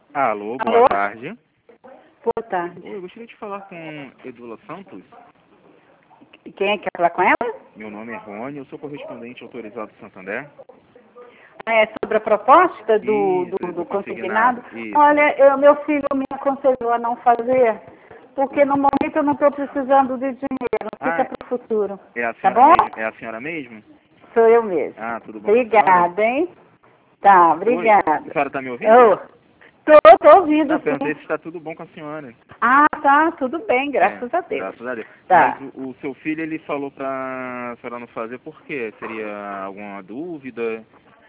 Alô, boa Alô? tarde. Boa tarde. Oi, eu gostaria de falar com Edula Santos. Quem é que quer falar com ela? Meu nome é Rony, eu sou correspondente autorizado do Santander. É sobre a proposta do, Isso, do, do do consignado. consignado. Isso. Olha, meu filho me aconselhou a não fazer, porque no momento eu não estou precisando de dinheiro. Fica Ah, para o futuro. é a Tá senhora bom? mesmo? É a senhora mesmo? Sou eu mesmo. Ah, tudo bom com a senhora? Obrigada, hein? Tá, Oi, a obrigada. senhora está me ouvindo? Oh, tô ouvindo, Não, perguntei sim. se está tudo bom com a senhora. Ah, tá, tudo bem, É, graças a Deus. graças a Deus. Mas Tá. o seu filho, ele falou pra senhora não fazer por quê? Seria alguma dúvida?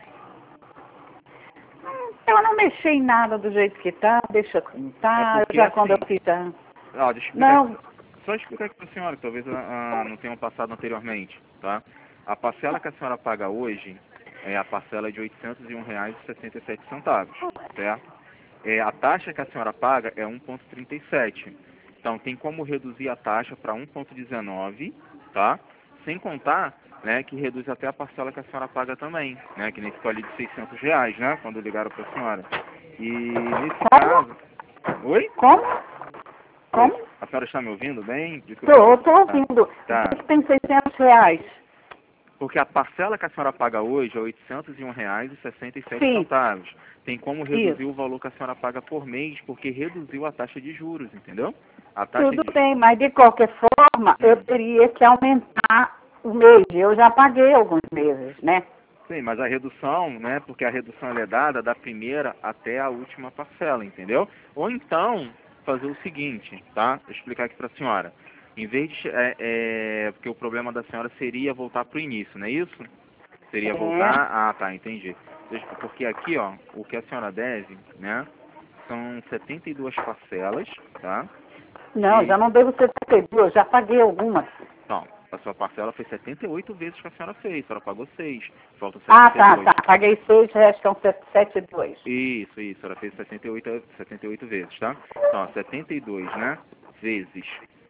Eu não mexi em nada do jeito que tá, deixa como É tá. Eu porque já quando eu assim, fiz a... deixa eu explicar. Não, Só explicar aqui para a senhora, que talvez não tenham passado anteriormente, tá? A parcela que a senhora paga hoje é a parcela de R$ 801,67, certo? A taxa que a senhora paga é 1,37. Então, tem como reduzir a taxa para 1,19, tá? Sem contar, né, que reduz até a parcela que a senhora paga também, né? Que nem ficou ali de R$ 600, né? Quando ligaram para a senhora. E nesse como? caso... Oi? Como? Oi, Como? a senhora está me ouvindo bem? Desculpa que eu... Tô Ah, ouvindo. tá. Diz que tem R$ 600. Porque a parcela que a senhora paga hoje é R$ 801,67. Sim, Tem como reduzir o isso. valor que a senhora paga por mês, porque reduziu a taxa de juros, entendeu? A taxa Tudo de... bem, mas de qualquer forma, eu Hum. teria que aumentar o mês. Eu já paguei alguns meses, né? Sim, mas a redução, né, porque a redução ela é dada da primeira até a última parcela, entendeu? Ou então, fazer o seguinte, tá? Vou explicar aqui para a senhora. Em vez de... porque o problema da senhora seria voltar para o início, não é isso? Seria É. voltar... Ah, tá, entendi. Porque aqui, ó, o que a senhora deve, né, são 72 parcelas, tá? Não, E, já não devo 72, eu já paguei algumas. não, a sua parcela foi 78 vezes que a senhora fez, a senhora pagou 6, faltam Ah, setenta e tá, dois. tá. Paguei 6, restam 72. Isso, ela fez 78 vezes, tá? Então, ó, 72, né, vezes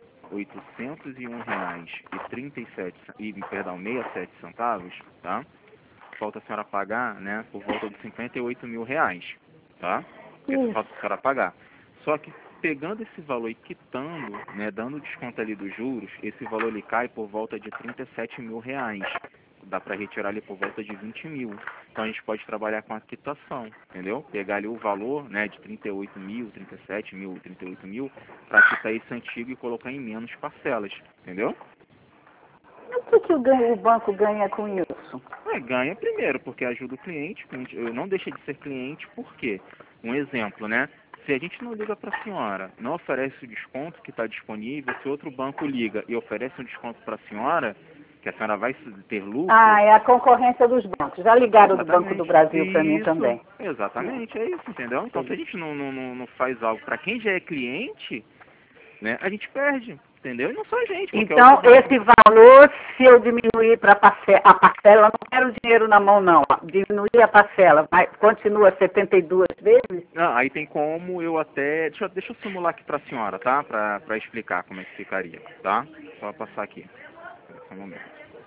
R$ 801,37, perdão, 67 centavos, tá? Falta a senhora pagar, né, por volta de R$ 58.000, tá? Porque isso falta a senhora pagar. Só que pegando esse valor e quitando, né, dando desconto ali dos juros, esse valor ele cai por volta de R$ 37.000. Dá para retirar ali por volta de 20 mil. Então a gente pode trabalhar com a quitação, entendeu? Pegar ali o valor, né, de 38 mil, 37 mil, 38 mil, para quitar esse antigo e colocar em menos parcelas, entendeu? E o que o banco ganha com isso? Ganha primeiro, porque ajuda o cliente, não deixa de ser cliente, por quê? Um exemplo, né? Se a gente não liga para a senhora, não oferece o desconto que está disponível, se outro banco liga e oferece um desconto para a senhora, que a senhora vai ter lucro, Ah, é a concorrência dos bancos. Já ligaram do Banco do exatamente, Brasil para mim isso, também. exatamente, é isso, entendeu? Então se a Entendi. gente não faz algo para quem já é cliente, né, a gente perde, entendeu? E não só a gente, qualquer outro Então, banco. esse valor, se eu diminuir para a parcela, não quero dinheiro na mão, não. Diminuir a parcela, mas continua 72 vezes? Não, aí tem como eu até... Deixa eu simular aqui para a senhora, tá? Para explicar como é que ficaria, tá? Só passar aqui. Só um momento.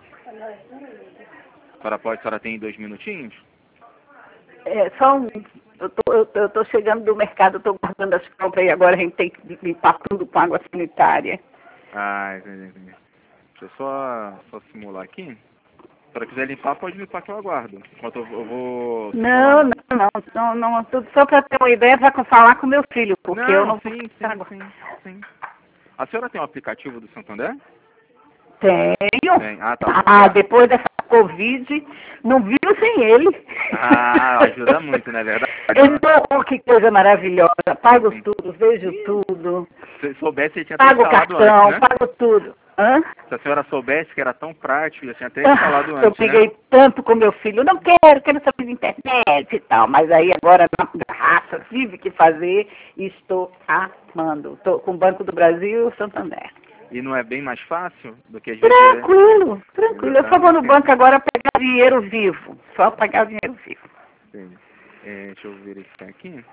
A senhora tem 2 minutinhos? É, só um. Eu tô chegando do mercado, eu tô guardando as compras e agora a gente tem que limpar tudo com água sanitária. Ah, entendi. Deixa eu só simular aqui. Se a senhora quiser limpar, pode limpar que eu aguardo. Enquanto eu vou simular... Não, tudo só para ter uma ideia para falar com meu filho, porque eu Não, não vou sim, ficar sim, agora. sim, sim. A senhora tem o aplicativo do Santander? Tenho. Tem. Ah, tá. Ah, depois dessa Covid, não viu sem ele. Ajuda muito, não é verdade? Então, que coisa maravilhosa. Pago Sim. tudo, vejo Ih, tudo. se soubesse, eu tinha até Pago instalado antes, cartão, né? pago tudo. Hã? Se a senhora soubesse que era tão prático, eu tinha até instalado Eu antes, né? briguei tanto com meu filho, não quero saber de internet e tal, mas aí agora na raça tive que fazer e estou amando. Estou com o Banco do Brasil e o Santander. E não é bem mais fácil do que às vezes... Tranquilo, tranquilo. Eu só vou no Exatamente. banco agora pegar dinheiro vivo. Só pagar o dinheiro vivo. Sim. Deixa eu verificar aqui.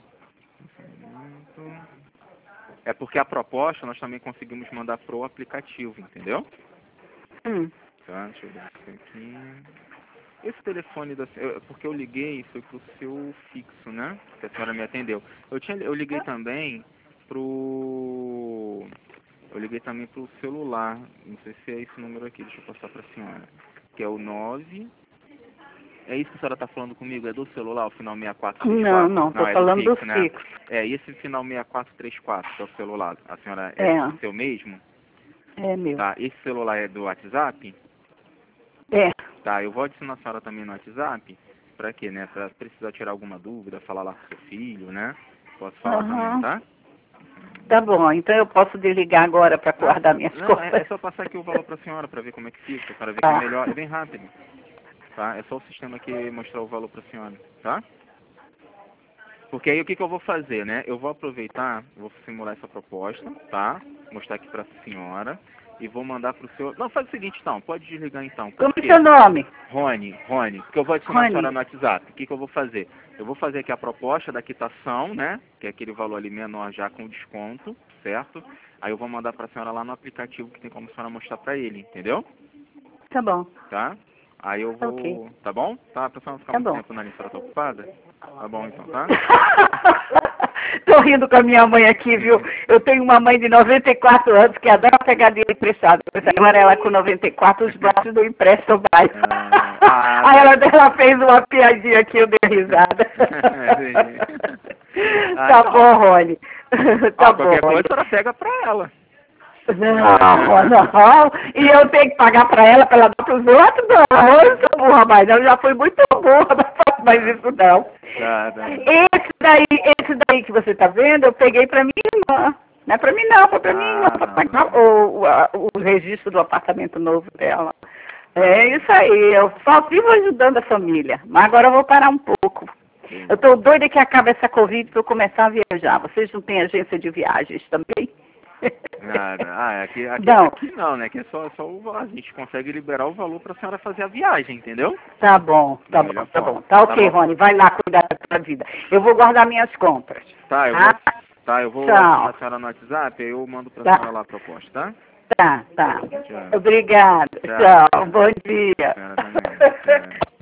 É porque a proposta nós também conseguimos mandar pro aplicativo, entendeu? Hum. Tá, deixa eu verificar aqui. esse telefone da senhora, porque eu liguei, foi pro seu fixo, né? Que a senhora me atendeu. Eu liguei também pro... Eu liguei também pro celular. Não sei se é esse número aqui, deixa eu passar pra senhora. Que é o 9... É isso que a senhora tá falando comigo? É do celular, o final 6434? Não, tô É falando do fixo, né? fixo. É, e esse final 6434, que é o celular, a senhora É. seu mesmo? É meu. Tá, esse celular é do WhatsApp? É. Tá, eu vou adicionar a senhora também no WhatsApp. Pra quê, né? Pra precisar tirar alguma dúvida, falar lá com seu filho, né? Posso falar também, tá? Tá bom, então eu posso desligar agora para guardar minhas Não, contas. é só passar aqui o valor pra senhora, pra ver como é que fica, pra ver que é melhor, é bem rápido. Tá? É só o sistema aqui mostrar o valor pra senhora, tá? Porque aí o que eu vou fazer, né? Eu vou aproveitar, vou simular essa proposta, tá? Mostrar aqui pra senhora e vou mandar pro seu... Não, faz o seguinte então, pode desligar então. Como é seu nome? Rony, porque eu vou adicionar a senhora no WhatsApp. O que eu vou fazer? Eu vou fazer aqui a proposta da quitação, né? Que é aquele valor ali menor já com desconto, certo? Aí eu vou mandar pra senhora lá no aplicativo que tem como a senhora mostrar pra ele, entendeu? Tá bom. Tá? Aí eu vou... Ok. Tá bom? Tá? Pra senhora não ficar Tá muito bom. tempo na linha, a senhora tá ocupada? Tá bom então, tá? Tô rindo com a minha mãe aqui, viu? Eu tenho uma mãe de 94 anos que adora pegar dinheiro emprestado. Agora ela com 94, os braços não emprestam mais. Aí ela fez uma piadinha aqui, eu dei risada. Tá bom, Rony. Tá bom. Qualquer coisa a senhora pega pra ela. Não. E eu tenho que pagar pra ela dar pros outros? Não, eu sou burra, mas eu já fui muito burra, não faço mais isso não. Tá. Esse daí que você tá vendo, eu peguei pra minha irmã. Não é pra mim não, foi pra minha irmã, pra pagar o registro do apartamento novo dela. É isso aí, eu só vivo ajudando a família, mas agora eu vou parar um pouco. Eu tô doida que acabe essa Covid pra eu começar a viajar. Vocês não têm agência de viagens também? Nada. Aqui não, né? Que é só a gente consegue liberar o valor pra senhora fazer a viagem, entendeu? Tá bom. Tá ok, Rony, vai lá cuidar da sua vida. Eu vou guardar minhas compras. Eu vou adicionar a senhora no WhatsApp, aí eu mando pra senhora lá a proposta, tá? Tá. Obrigada. Tchau. Bom dia.